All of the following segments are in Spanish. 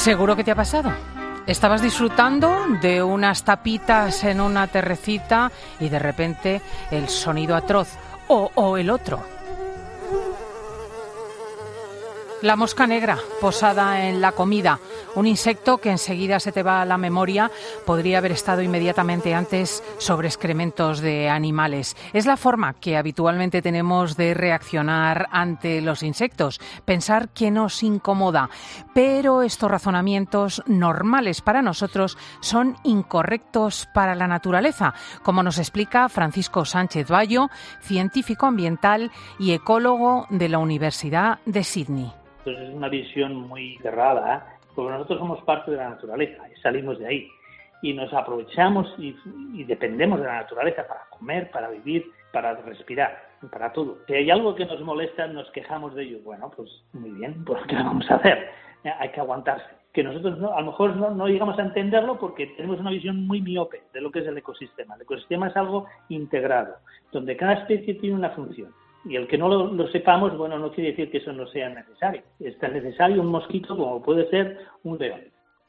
Seguro que te ha pasado. Estabas disfrutando de unas tapitas en una terracita y de repente el sonido atroz o el otro. La mosca negra posada en la comida, un insecto que enseguida se te va a la memoria, podría haber estado inmediatamente antes sobre excrementos de animales. Es la forma que habitualmente tenemos de reaccionar ante los insectos, pensar que nos incomoda. Pero estos razonamientos normales para nosotros son incorrectos para la naturaleza, como nos explica Francisco Sánchez Bayo, científico ambiental y ecólogo de la Universidad de Sydney. Entonces es una visión muy cerrada, porque nosotros somos parte de la naturaleza y salimos de ahí. Y nos aprovechamos y dependemos de la naturaleza para comer, para vivir, para respirar, para todo. Si hay algo que nos molesta, nos quejamos de ello. Bueno, pues muy bien, pues ¿qué vamos a hacer? Hay que aguantarse. Que nosotros a lo mejor no llegamos a entenderlo porque tenemos una visión muy miope de lo que es el ecosistema. El ecosistema es algo integrado, donde cada especie tiene una función. Y el que no lo sepamos, bueno, no quiere decir que eso no sea necesario. Es tan necesario un mosquito como puede ser un león.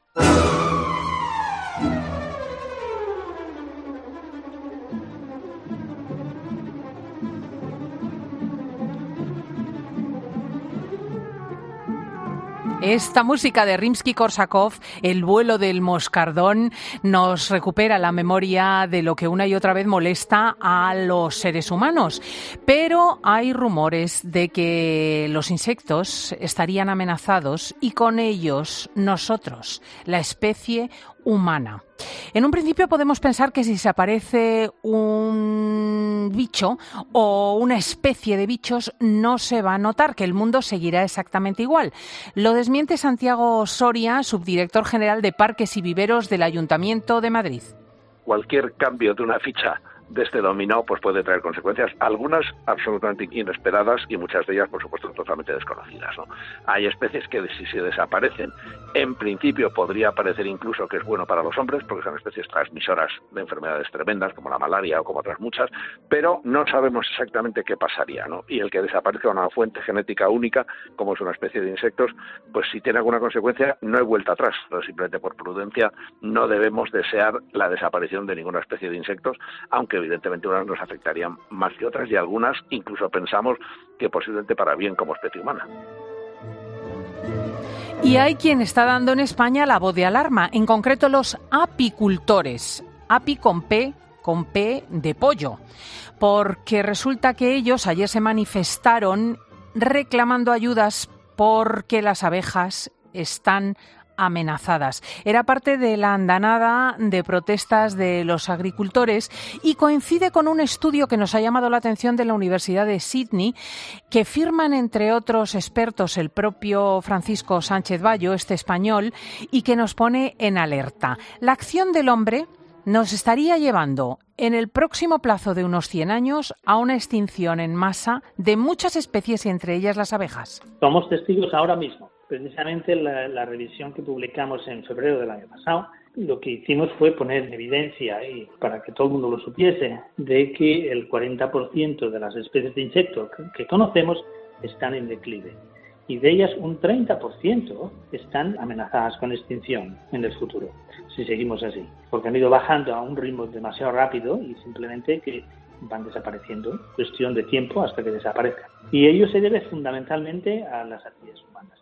Esta música de Rimsky-Korsakov, El vuelo del moscardón, nos recupera la memoria de lo que una y otra vez molesta a los seres humanos. Pero hay rumores de que los insectos estarían amenazados y con ellos nosotros, la especie humana. En un principio podemos pensar que si se aparece un bicho o una especie de bichos no se va a notar, que el mundo seguirá exactamente igual. Lo desmiente Santiago Soria, subdirector general de Parques y Viveros del Ayuntamiento de Madrid. Cualquier cambio de una ficha de este dominó pues puede traer consecuencias, algunas absolutamente inesperadas y muchas de ellas, por supuesto, totalmente desconocidas, ¿no? Hay especies que si se desaparecen, en principio podría parecer incluso que es bueno para los hombres, porque son especies transmisoras de enfermedades tremendas, como la malaria o como otras muchas, pero no sabemos exactamente qué pasaría, ¿no? Y el que desaparezca una fuente genética única, como es una especie de insectos, pues si tiene alguna consecuencia, no hay vuelta atrás, pero simplemente por prudencia no debemos desear la desaparición de ninguna especie de insectos, aunque evidentemente unas nos afectarían más que otras y algunas incluso pensamos que posiblemente para bien como especie humana. Y hay quien está dando en España la voz de alarma, en concreto los apicultores, api con P de pollo, porque resulta que ellos ayer se manifestaron reclamando ayudas porque las abejas están amenazadas. Era parte de la andanada de protestas de los agricultores y coincide con un estudio que nos ha llamado la atención de la Universidad de Sydney, que firman entre otros expertos el propio Francisco Sánchez Bayo, este español, y que nos pone en alerta. La acción del hombre nos estaría llevando en el próximo plazo de unos 100 años a una extinción en masa de muchas especies y entre ellas las abejas. Somos testigos ahora mismo. Precisamente la revisión que publicamos en febrero del año pasado, lo que hicimos fue poner en evidencia, y para que todo el mundo lo supiese, de que el 40% de las especies de insectos que conocemos están en declive. Y de ellas un 30% están amenazadas con extinción en el futuro, si seguimos así. Porque han ido bajando a un ritmo demasiado rápido y simplemente que van desapareciendo, cuestión de tiempo hasta que desaparezcan. Y ello se debe fundamentalmente a las actividades humanas.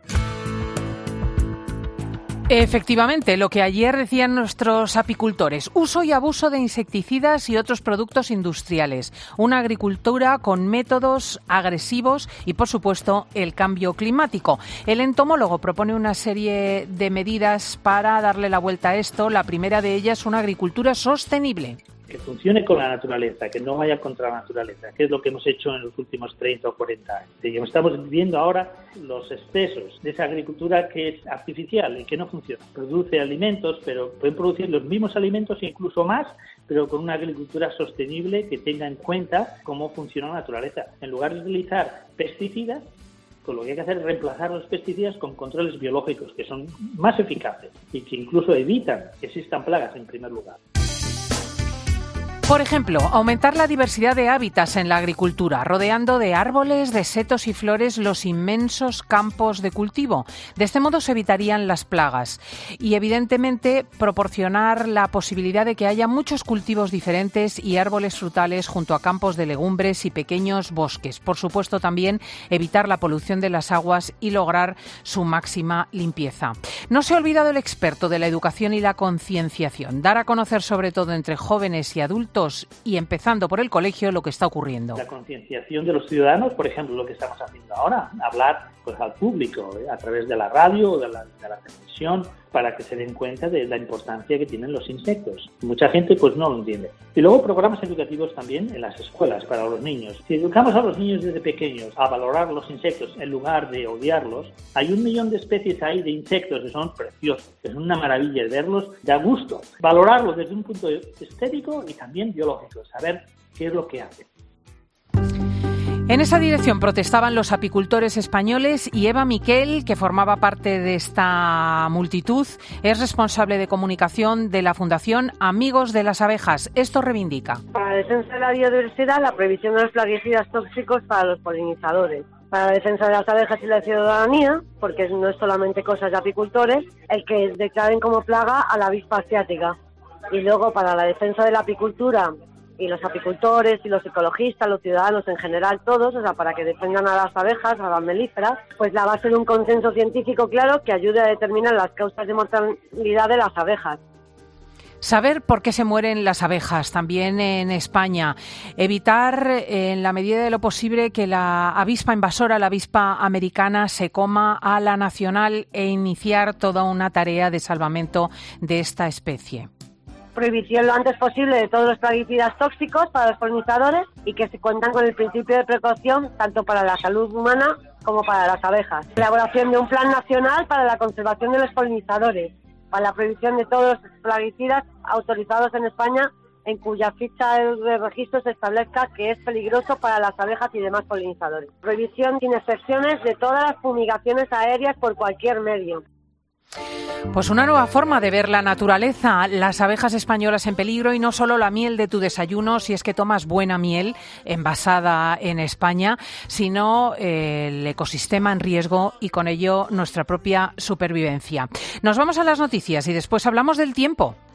Efectivamente, lo que ayer decían nuestros apicultores, uso y abuso de insecticidas y otros productos industriales, una agricultura con métodos agresivos y, por supuesto, el cambio climático. El entomólogo propone una serie de medidas para darle la vuelta a esto. La primera de ellas, una agricultura sostenible. Que funcione con la naturaleza, que no vaya contra la naturaleza, que es lo que hemos hecho en los últimos 30 o 40 años. Y estamos viendo ahora los excesos de esa agricultura que es artificial y que no funciona. Produce alimentos, pero pueden producir los mismos alimentos e incluso más, pero con una agricultura sostenible que tenga en cuenta cómo funciona la naturaleza. En lugar de utilizar pesticidas, pues lo que hay que hacer es reemplazar los pesticidas con controles biológicos que son más eficaces y que incluso evitan que existan plagas en primer lugar. Por ejemplo, aumentar la diversidad de hábitats en la agricultura, rodeando de árboles, de setos y flores los inmensos campos de cultivo. De este modo se evitarían las plagas y, evidentemente, proporcionar la posibilidad de que haya muchos cultivos diferentes y árboles frutales junto a campos de legumbres y pequeños bosques. Por supuesto, también evitar la polución de las aguas y lograr su máxima limpieza. No se ha olvidado el experto de la educación y la concienciación, dar a conocer sobre todo entre jóvenes y adultos y empezando por el colegio lo que está ocurriendo. La concienciación de los ciudadanos, por ejemplo, lo que estamos haciendo ahora, hablar pues al público a través de la radio o de la televisión para que se den cuenta de la importancia que tienen los insectos. Mucha gente pues no lo entiende. Y luego programas educativos también en las escuelas para los niños. Si educamos a los niños desde pequeños a valorar los insectos en lugar de odiarlos, hay 1 millón de especies ahí de insectos que son preciosos, que es una maravilla verlos, da gusto. Valorarlos desde un punto estético y también biológico, saber qué es lo que hacen. En esa dirección protestaban los apicultores españoles y Eva Miquel, que formaba parte de esta multitud, es responsable de comunicación de la Fundación Amigos de las Abejas. Esto reivindica. Para la defensa de la biodiversidad, la prohibición de los plaguicidas tóxicos para los polinizadores. Para la defensa de las abejas y la ciudadanía, porque no es solamente cosas de apicultores, el que declaren como plaga a la avispa asiática. Y luego para la defensa de la apicultura y los apicultores y los ecologistas, los ciudadanos en general, todos, o sea, para que defiendan a las abejas, a las melíferas, pues la base de un consenso científico claro que ayude a determinar las causas de mortalidad de las abejas. Saber por qué se mueren las abejas, también en España. Evitar, en la medida de lo posible, que la avispa invasora, la avispa americana, se coma a la nacional e iniciar toda una tarea de salvamento de esta especie. Prohibición lo antes posible de todos los plaguicidas tóxicos para los polinizadores y que se cuentan con el principio de precaución tanto para la salud humana como para las abejas. Elaboración de un plan nacional para la conservación de los polinizadores, para la prohibición de todos los plaguicidas autorizados en España en cuya ficha de registro se establezca que es peligroso para las abejas y demás polinizadores. Prohibición sin excepciones de todas las fumigaciones aéreas por cualquier medio. Pues una nueva forma de ver la naturaleza, las abejas españolas en peligro y no solo la miel de tu desayuno, si es que tomas buena miel envasada en España, sino el ecosistema en riesgo y con ello nuestra propia supervivencia. Nos vamos a las noticias y después hablamos del tiempo.